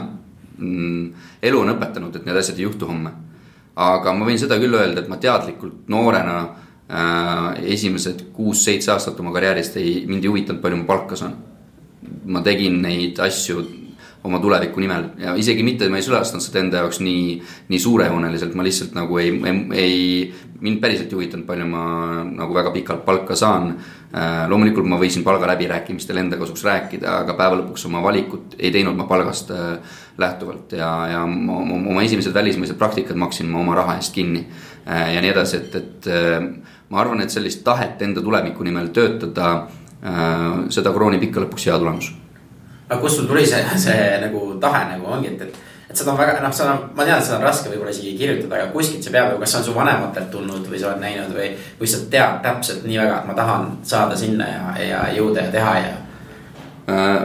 Elu on õpetanud, et need asjad ei juhtu homme. Aga ma võin seda küll öelda, et ma teadlikult noorena esimesed 6-7 aastat oma karjäärist mind ei huvitanud palju ma palka saan. Ma tegin neid asju oma tuleviku nimel ja isegi mitte ma ei sõlastanud seda enda jaoks nii suurejooneliselt, ma lihtsalt nagu mind päriselt juhitanud palju ma nagu väga pikalt palka saan. Loomulikult ma võisin palga läbirääkimistel enda kasuks rääkida, aga päeva lõpuks oma valikut ei teinud ma palgast lähtuvalt ja oma esimesed välismaised praktikad maksin ma oma raha eest kinni ja nii edasi, et ma arvan, et sellist tahet enda tuleviku nimel töötada, seda kroonib ikka lõpuks hea tulemus. Aga kus sul tuli see nagu tahe nagu ongi, et seda on väga, ma tean, et seda on raske võib-olla isegi kirjutada, aga kuskilt see peab, kas see on su vanematelt tulnud või sa oled näinud või sa tead täpselt nii väga, et ma tahan saada sinna ja jõuda ja teha ja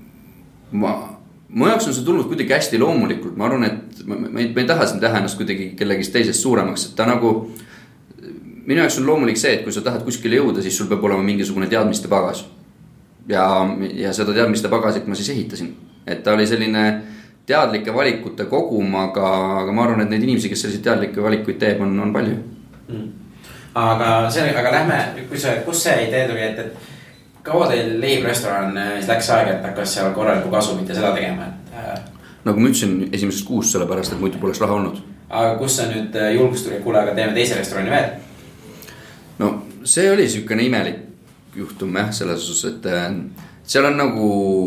mu jaoks on see tulnud kuidagi hästi loomulikult, ma arvan, et ma ei taha siin teha ennast kuidagi kellegist teisest suuremaks, et ta nagu minu jaoks on loomulik see, et kui sa tahad kuskile jõuda, siis sul peab olema mingisugune teadmiste pagas. Ja seda teadmiste pagasit ma siis ehitasin. Et ta oli selline teadlike valikute kogum, aga ma arvan, et neid inimesi, kes selliseid teadlikke valikuid teeb, on palju. Aga lähme, kus see idee tuli, et kaua teil leibrestoran siis läks aega, et hakkas seal korraliku kasumit ja seda tegema, et nagu ma ütlesin esimesest kuust, sellepärast, et muidu poleks raha olnud. Aga kus sa nüüd julgus tuli, kuule, aga teeme teise restorani veel? No see oli sükene imelik juhtum selles osas, et seal on nagu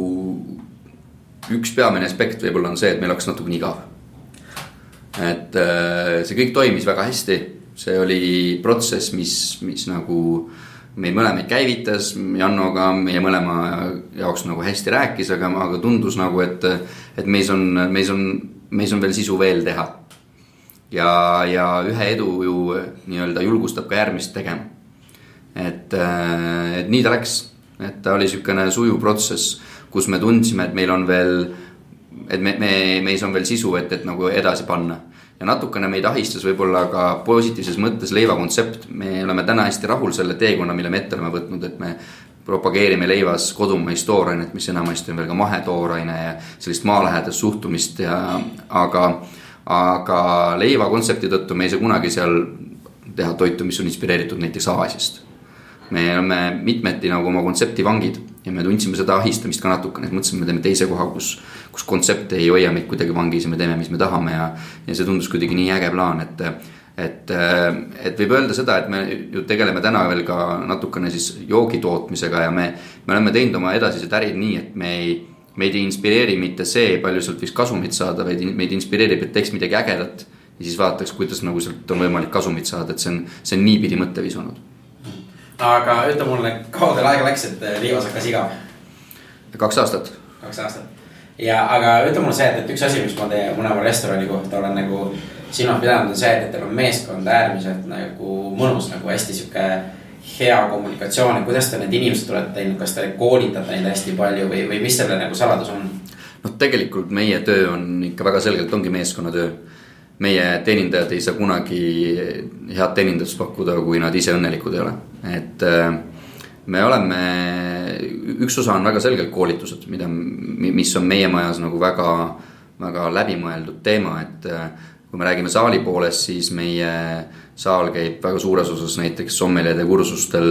üks peamine aspekt võib-olla on see, et meil hakkas natuke nii igav. Et see kõik toimis väga hästi. See oli protsess, mis nagu meid mõlemaid käivitas, Jannoga meie mõlema jaoks nagu hästi rääkis, aga tundus nagu, et meis on veel sisu veel teha. Ja ühe edu ju nii-öelda julgustab ka järgmist tegema. Et nii ta läks, et ta oli sükene sujuv protsess, kus me tundsime, et meil on veel, et meis on veel sisu, et nagu edasi panna. Ja natukene meid ahistas võib-olla ka positiivses mõttes leiva kontsept. Me oleme täna hästi rahul selle teekonna, mille me ette oleme võtnud, et me propageerime leivas kodumaist toorainet, mis enamasti on veel ka mahetooraine ja sellist maalähedast suhtumist. Aga leiva kontsepti tõttu me ei saa kunagi seal teha toitu, mis on inspireeritud näiteks Aasiast. Me oleme mitmeti nagu oma kontsepti vangid ja me tundsime seda ahistamist ka natukene, et mõtlesime, me teeme teise koha, kus kontsept ei hoia meid kuidagi vangis ja me teeme, mis me tahame ja see tundus kuidagi nii äge plaan, et võib öelda seda, et me ju tegeleme täna veel ka natukene siis joogi tootmisega ja me oleme teinud oma edasised ärid nii, et meid ei inspireeri mitte see, palju sealt võiks kasumit saada, vaid meid inspireerib, et teeks midagi ägedat ja siis vaataks, kuidas nagu sealt on võimalik kasumit saada, et see on niipidi mõtteviis olnud. Aga ütle mulle, kaua teil aega läks, et liivas hakkas igav? 2 aastat. 2 aastat. Ja aga ütle mulle see, et üks asi, mis ma teie mõneva restorani kohta olen nagu silmad pidanud on see, et teil on meeskond äärmiselt nagu mõnus, nagu hästi siuke hea kommunikatsioon. Kuidas te need inimesed olete teinud, kas te koolitate neid hästi palju või mis selle nagu saladus on? No tegelikult meie töö on ikka väga selgelt ongi meeskonna töö. Meie teenindajad ei saa kunagi head teenindust pakkuda, kui nad ise õnnelikud ei ole. Et me oleme, üks osa on väga selgelt koolitused, mis on meie majas nagu väga, väga läbimõeldud teema, et kui me räägime saali poolest, siis meie saal käib väga suures osas näiteks sommeliide kursustel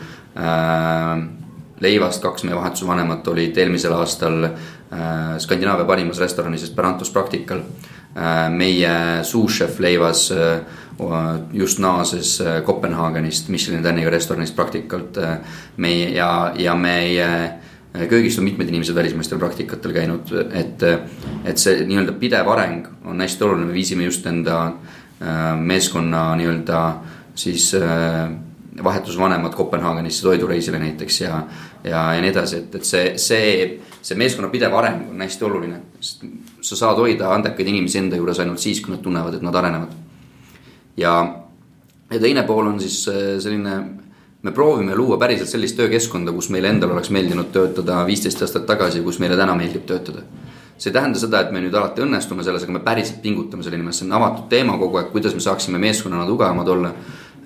leivast 2 meie vahetuse vanemat olid eelmisel aastal Skandinaavia parimas restoranis Esperantos praktikal. Meie suušef leivas just naases Kopenhaagenist Michelin tänniga restoranist praktikalt ja meie köögist on mitmed inimesed välismaistel praktikatel käinud, et see nii-öelda pidev areng on hästi oluline. Me viisime just enda meeskonna nii-öelda siis vahetusvanemad Kopenhaagenisse toidureisile näiteks ja nii edasi, et see meeskonna pidev areng on hästi oluline. Sa saad hoida andekaid inimesi enda juures ainult siis, kui nad tunnevad, et nad arenevad. Ja teine pool on siis selline, me proovime luua päriselt sellist töökeskkonda, kus meile endal oleks meeldinud töötada 15 aastat tagasi, kus meile täna meeldib töötada. See ei tähenda seda, et me nüüd alati õnnestume selles, aga me päriselt pingutame selle nimel. See on avatud teema kogu aeg, kuidas me saaksime meeskonnana tugevamad olla.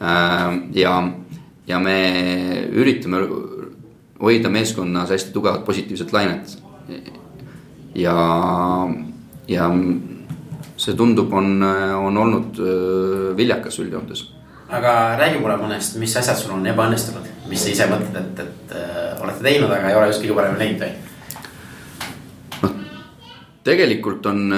Ja me üritame hoida meeskonnas hästi tugevat positiivset lainet. Ja see tundub on olnud viljakas üldjoontes. Aga räägi mulle mõnest, mis asjad sul on ebaõnnestunud, mis sa ise mõtled, et olete teinud, aga ei ole just kõige parem näinud või? No, tegelikult on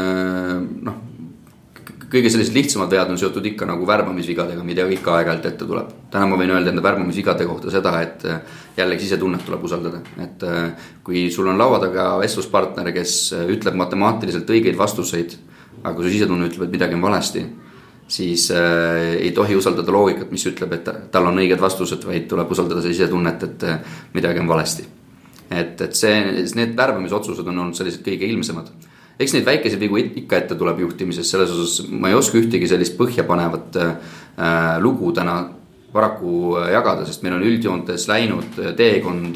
kõige sellised lihtsamad vead on seotud ikka nagu värbamisvigadega, mida ikka aeg-ajalt ette tuleb. Täna ma võin öelda enda värbamisvigade kohta seda, et jällegi sisetunnet tuleb usaldada. Et kui sul on laua taga vestluspartner, kes ütleb matemaatiliselt õigeid vastuseid, aga kui su sisetunne ütleb, et midagi on valesti, siis ei tohi usaldada loogikat, mis ütleb, et tal on õiged vastused, vaid tuleb usaldada see sisetunnet, et midagi on valesti. Et need värbamisotsused on olnud sellised kõige ilmsemad. Eks neid väikeseid vigu ikka ette tuleb juhtimises, selles osas ma ei oska ühtegi sellist põhjapanevat lugu täna paraku jagada, sest meil on üldjoontes läinud teekond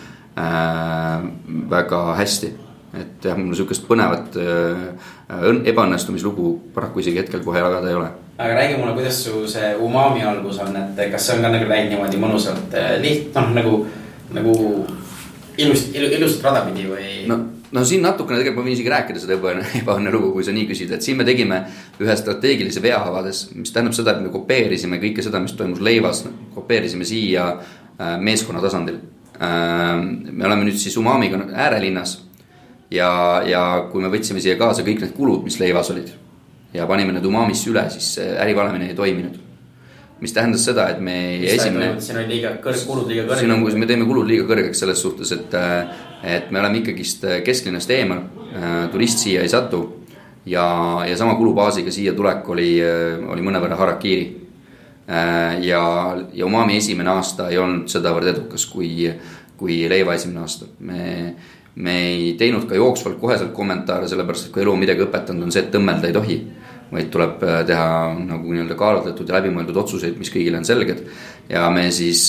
väga hästi. Et jah, mul sükest põnevat ebaõnnestumislugu paraku isegi hetkel kohe jagada ei ole. Aga räägi mulle, kuidas su see umami algus on, et kas see on ka nagu läinud niimoodi mõnusalt nagu ilusat radapidi või? No siin natukene tegelikult ma võin isegi rääkida seda ebaõnne lugu, kui sa nii küsid, et siin me tegime ühe strateegilise vea avades, mis tähendab seda, et me kopeerisime kõike seda, mis toimus leivas, kopeerisime siia meeskonna tasandil. Me oleme nüüd siis Umamiga äärelinnas ja kui me võtsime siia kaasa kõik need kulud, mis leivas olid ja panime need Umamisse üle, siis ärivalemine ei toiminud. Mis tähendas seda, et me esimene... Siin on kulud liiga kõrgeks. Siin on, me teeme kulud liiga kõrgeks selles suhtes, et me oleme ikkagist kesklinnast eemal, turist siia ei satu ja sama kulubaasiga siia tulek oli mõnevõrra harakiri. Ja Umami esimene aasta ei olnud sedavõrd edukas kui Leiva esimene aasta. Me ei teinud ka jooksvalt koheselt kommentaare, sellepärast et kui elu on midagi õpetanud, on see, et tõmmelda ei tohi, vaid tuleb teha nagu nii-öelda kaalutletud ja läbimõeldud otsuseid, mis kõigile on selged. Ja me siis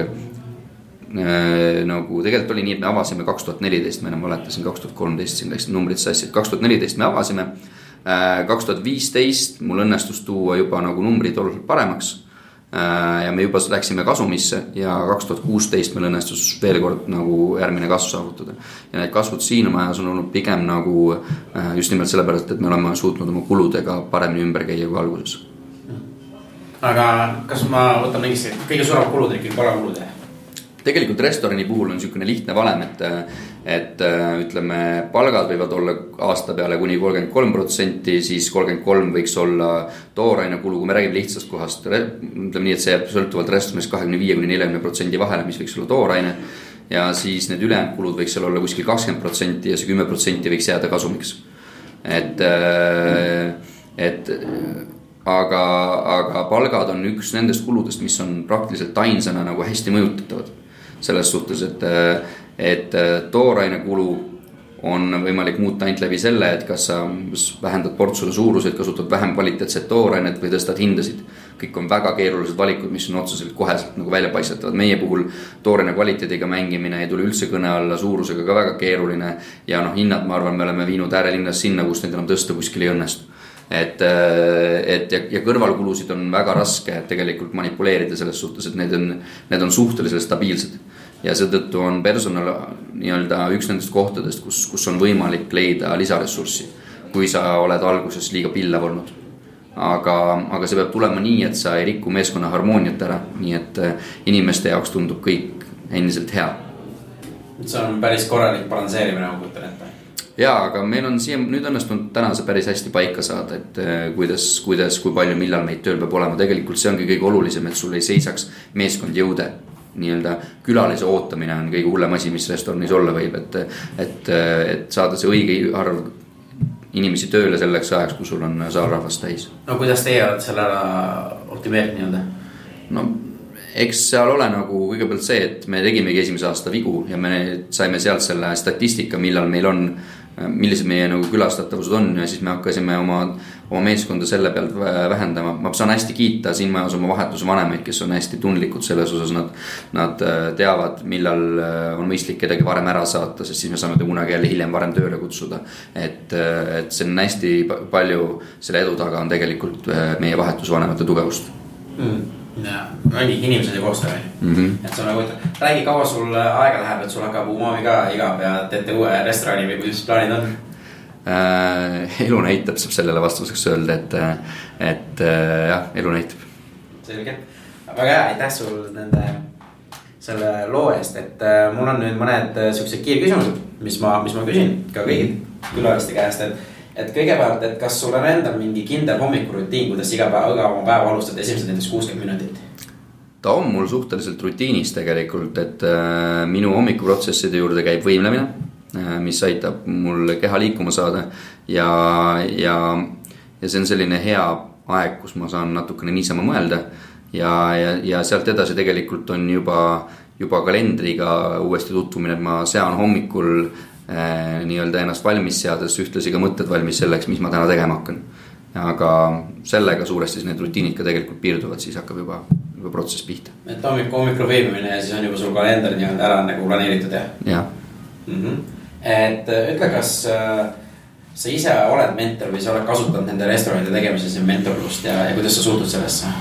nagu tegelikult oli nii, et me avasime 2014, ma enam valetasin 2013, siin läksid numbrid sassi, 2014 me avasime, 2015 mul õnnestus tuua juba nagu numbrid oluliselt paremaks ja me juba läksime kasumisse ja 2016 meil õnnestus veel kord nagu järgmine kasv saavutada. Ja need kasvud siin majas on olnud pigem nagu just nimelt sellepärast, et me oleme suutnud oma kuludega paremini ümber käia kui alguses. Aga kas ma võtan mingist kõige suurem kulud ikkagi palgakulud? Tegelikult restorani puhul on niisugune lihtne valem, et ütleme, palgad võivad olla aasta peale kuni 33%, siis 33% võiks olla tooraine kulu, kui me räägime lihtsast kohast. Ütleme nii, et see jääb sõltuvalt restoranis 25–40% vahele, mis võiks olla tooraine. Ja siis need ülejäänud kulud võiks seal olla kuskil 20% ja see 10% võiks jääda kasumiks. Aga palgad on üks nendest kuludest, mis on praktiliselt ainsana nagu hästi mõjutatavad. Selles suhtes, et tooraine kulu on võimalik muuta ainult läbi selle, et kas sa vähendad portsule suuruseid, kasutad vähem kvaliteetset toorainet või tõstad hindasid. Kõik on väga keerulised valikud, mis on otseselt koheselt nagu välja paistetavad. Meie puhul tooraine kvaliteediga mängimine ei tule üldse kõne alla, suurusega ka väga keeruline ja hinnad, ma arvan, me oleme viinud äärelinnas sinna, kus neid enam tõsta kuskil ei õnnestu. Ja kõrvalkulusid on väga raske tegelikult manipuleerida selles suhtes, et need on suhteliselt stabiilsed ja seetõttu on personal nii-öelda üks nendest kohtadest, kus on võimalik leida lisaressurssi, kui sa oled alguses liiga pillav olnud. Aga see peab tulema nii, et sa ei riku meeskonna harmooniat ära, nii et inimeste jaoks tundub kõik endiselt hea. See on päris korralik balanseerimine, ma kujutan ette. Jaa, aga meil on siia nüüd õnnestunud täna see päris hästi paika saada, et kui palju, millal meid tööl peab olema. Tegelikult see ongi kõige olulisem, et sul ei seisaks meeskond jõude. Nii-öelda külalise ootamine on kõige hullem asi, mis restoranis olla võib, et saada see õige arv inimesi tööle selleks ajaks, kui sul on saarrahvast täis. No kuidas teie olete selle optimeerinud nii-öelda? No eks seal ole nagu kõigepealt see, et me tegimegi esimese aasta vigu ja me saime sealt selle statistika, millal meil on, millised meie nagu külastatavused on ja siis me hakkasime oma meeskonda selle pealt vähendama. Ma saan hästi kiita siin majas oma vahetuse vanemaid, kes on hästi tundlikud selles osas. Nad teavad, millal on mõistlik kedagi varem ära saata, sest siis me saame kunagi jälle hiljem varem tööle kutsuda. Et see on hästi palju, selle edu taga on tegelikult meie vahetuse vanemate tugevust. Ongi inimesed ja koostöö. Et see on nagu, räägi kaua sul aega läheb, et sul hakkab Umami ka igav ja teete uue restorani või kuidas plaanid on? Elu näitab, saab sellele vastuseks öelda, et jah, elu näitab. Selge. Väga hea, aitäh sul selle loo eest, et mul on nüüd mõned sellised kiirküsimused, mis ma küsin ka kõigil külaliste käest, et kõigepealt, et kas sul on endal mingi kindel hommikurutiin, kuidas iga oma päeva alustad esimesed näiteks 60 minutit? Ta on mul suhteliselt rutiinis tegelikult, et minu hommikuprotsesside juurde käib võimlemine, mis aitab mul keha liikuma saada ja see on selline hea aeg, kus ma saan natukene niisama mõelda ja sealt edasi tegelikult on juba kalendriga uuesti tutvumine, et ma sean hommikul nii-öelda ennast valmis seades ühtlasi ka mõtted valmis selleks, mis ma täna tegema hakkan. Aga sellega suuresti need rutiinid ka tegelikult piirduvad, siis hakkab juba protsess pihta. Et hommikul veebimine ja siis on juba sul kalender nii-öelda ära nagu planeeritud, jah? Jah. Et ütle, kas sa ise oled mentor või sa oled kasutanud nende restoranide tegemises mentorlust ja kuidas sa suhtud sellesse?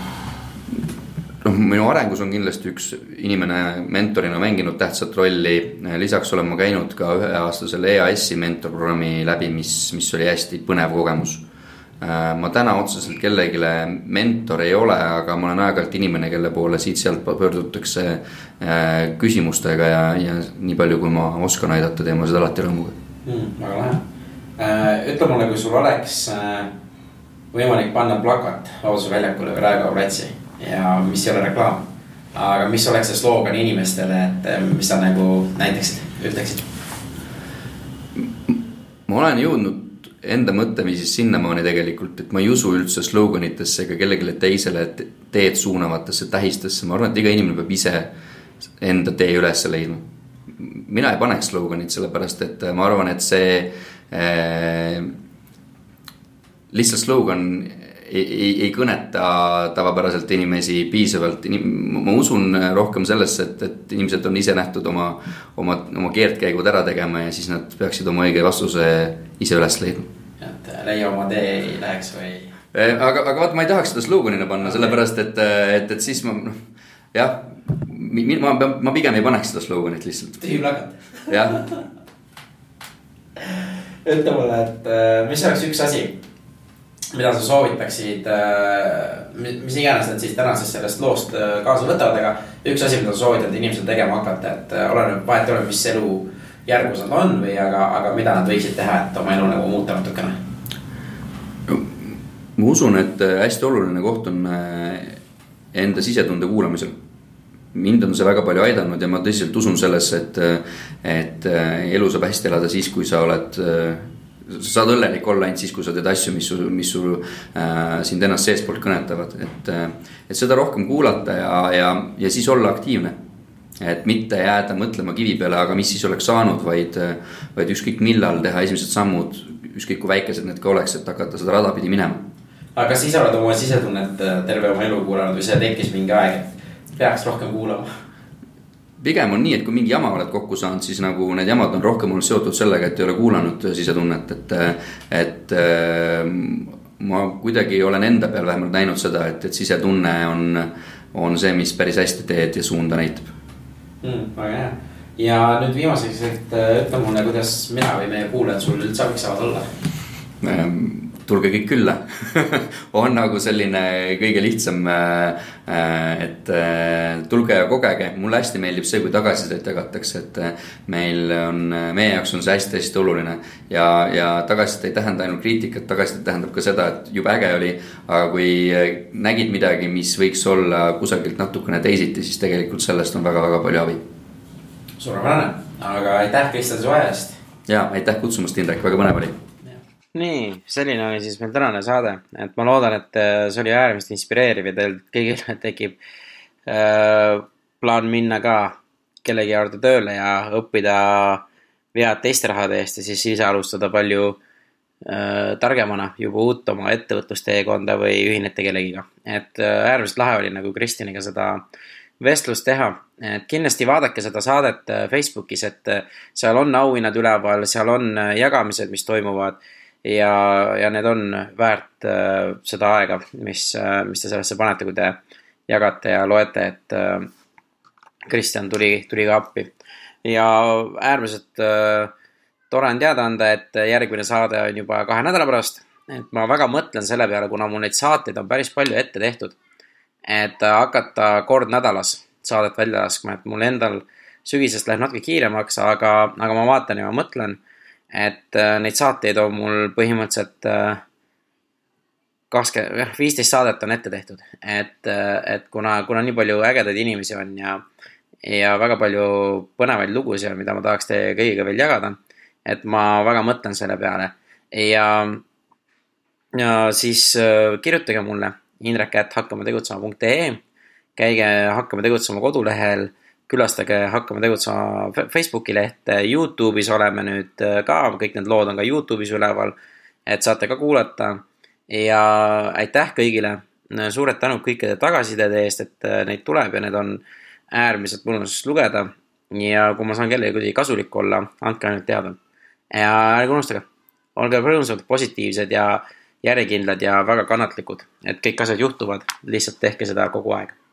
Minu arengus on kindlasti üks inimene mentorina mänginud tähtsat rolli. Lisaks olen ma käinud ka 1-aastasel EAS-i mentorprogrammi läbi, mis oli hästi põnev kogemus. ma täna otseselt kellegile mentor ei ole, aga ma olen aeg-ajalt inimene, kelle poole siit-sealt pöördutakse küsimustega ja nii palju, kui ma oskan aidata, teeme seda alati rõõmuga. Väga lahe. Ütle mulle, kui sul oleks võimalik panna plakat Vabaduse väljakule või Raekoja platsi ja mis ei ole reklaam, aga mis oleks see sloogan inimestele, et mis sa nagu näiteksid, ütleksid? Ma olen jõudnud enda mõtteviisis sinnamaani tegelikult, et ma ei usu üldse sloganitesse ega kellegile teisele teed suunavatesse tähistesse. Ma arvan, et iga inimene peab ise enda tee üles leidma. Mina ei paneks sloganit, sellepärast et ma arvan, et see lihtsalt slogan ei kõneta tavapäraselt inimesi piisavalt. Ma usun rohkem sellesse, et inimesed on ise nähtud oma keerdkäigud ära tegema ja siis nad peaksid oma õige vastuse ise üles leidma. Et leia oma tee ei läheks või? Aga vaat ma ei tahaks seda sloganina panna, sellepärast et siis jah, ma pigem ei paneks seda sloganit lihtsalt. Tühi plakat. Jah. Ütle mulle, et mis oleks üks asi, mida sa soovitaksid, mis iganes nad siis tänasest sellest loost kaasa võtavad, aga üks asi, mida sa soovitad inimesel tegema hakata, et oleneb vahet ole, mis elu järgus nad on või aga mida nad võiksid teha, et oma elu nagu muuta natukene? Ma usun, et hästi oluline koht on enda sisetunde kuulamisel. Mind on see väga palju aidanud ja ma tõsiselt usun sellesse, et elu saab hästi elada siis, kui sa saad õnnelik olla ainult siis, kui sa teed asju, mis sul sind ennast seestpoolt kõnetavad, et seda rohkem kuulata ja siis olla aktiivne, et mitte jääda mõtlema kivi peale, aga mis siis oleks saanud, vaid ükskõik millal teha esimesed sammud, ükskõik kui väikesed need ka oleks, et hakata seda rada pidi minema. Aga kas ise oled oma sisetunnet terve oma elu kuulanud või see tekkis mingi aeg, et peaks rohkem kuulama? Pigem on nii, et kui mingi jama oled kokku saanud, siis nagu need jamad on rohkem olnud seotud sellega, et ei ole kuulanud sisetunnet, et ma kuidagi olen enda peal vähemalt näinud seda, et sisetunne on see, mis päris hästi teed ja suunda näitab. Väga hea. Ja nüüd viimaseks, et ütle mulle, kuidas mina või meie kuulajad sul üldse abiks saavad olla? Tulge kõik külla. On nagu selline kõige lihtsam, et tulge ja kogege. Mulle hästi meeldib see, kui tagasisidet jagatakse, et meie jaoks on see hästi-hästi oluline ja tagasisidet ei tähenda ainult kriitikat, tagasisidet tähendab ka seda, et juba äge oli, aga kui nägid midagi, mis võiks olla kusagilt natukene teisiti, siis tegelikult sellest on väga-väga palju abi. Suurepärane, aga aitäh Kristjan su ajast. Ja aitäh kutsumast, Indrek, väga põnev oli. Nii, selline oli siis meil tänane saade, et ma loodan, et see oli äärmiselt inspireeriv ja teil kõigil tekib plaan minna ka kellegi juurde tööle ja õppida vead teiste rahade eest ja siis ise alustada palju targemana juba uut oma ettevõtlusteekonda või ühinete kellegiga. Et äärmiselt lahe oli nagu Kristjaniga seda vestlust teha, et kindlasti vaadake seda saadet Facebookis, et seal on auhinnad üleval, seal on jagamised, mis toimuvad ja need on väärt seda aega, mis te sellesse panete, kui te jagate ja loete, et Kristjan tuli ka appi. Ja äärmiselt tore on teada anda, et järgmine saade on juba 2 nädala pärast, et ma väga mõtlen selle peale, kuna mul neid saateid on päris palju ette tehtud, et hakata kord nädalas saadet välja laskma, et mul endal sügisest läheb natuke kiiremaks, aga ma vaatan ja ma mõtlen, et neid saateid on mul põhimõtteliselt 15 saadet on ette tehtud, et kuna nii palju ägedaid inimesi on ja väga palju põnevaid lugusid, mida ma tahaks teie kõigiga veel jagada, et ma väga mõtlen selle peale ja siis kirjutage mulle indrek@hakkamategutsema.ee, käige Hakkame tegutsema kodulehel, külastage Hakkame tegutsema Facebooki lehte, YouTube'is oleme nüüd ka, kõik need lood on ka YouTube'is üleval, et saate ka kuulata ja aitäh kõigile, suured tänud kõikide tagasisidede eest, et neid tuleb ja need on äärmiselt mõnus lugeda ja kui ma saan kellegi kuidagi kasulik olla, andke ainult teada ja ärge unustage, olge rõõmsad, positiivsed ja järjekindlad ja väga kannatlikud, et kõik asjad juhtuvad, lihtsalt tehke seda kogu aeg.